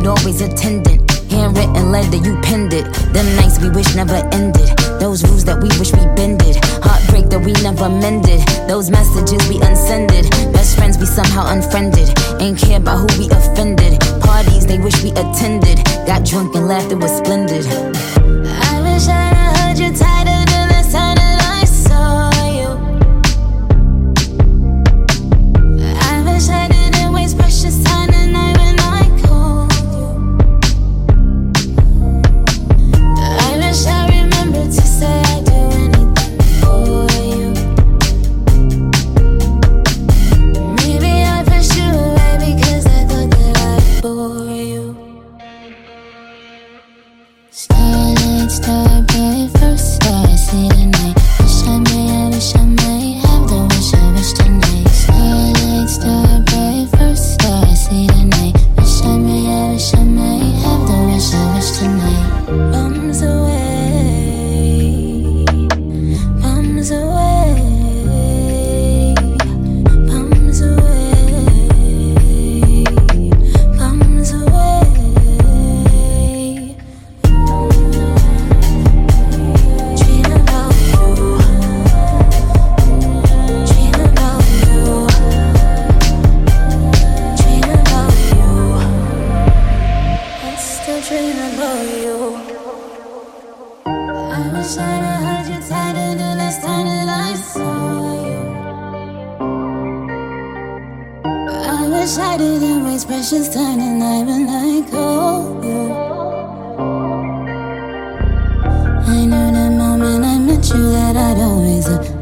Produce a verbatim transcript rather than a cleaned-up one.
you'd always attendant. Handwritten letter, you penned it. Them nights we wish never ended. Those rules that we wish we bended. Heartbreak that we never mended. Those messages we unsended. Best friends we somehow unfriended. Ain't care about who we offended. Parties they wish we attended. Got drunk and laughed, it was splendid. I wish I'd heard you tighter the last time that I saw you. I wish I didn't waste precious time tonight when I called you. I wish I remembered to say I'd do anything for you. Maybe I pushed you away because I thought that I'd bore you. Starlight, star bright, first star I see tonight. Wish I may, I wish I may have the wish I wish tonight. Starlight, star bright, first star I see tonight. Wish I may, I wish I may have the wish I wish tonight. Bums away, bums away, bums away, bums away. Dream about you, dream about you, dream about you. I still dream about you. I wish I'd heard you tighter the last time that I saw you. I wish I didn't waste precious time tonight when I called you. I knew the moment I met you that I'd always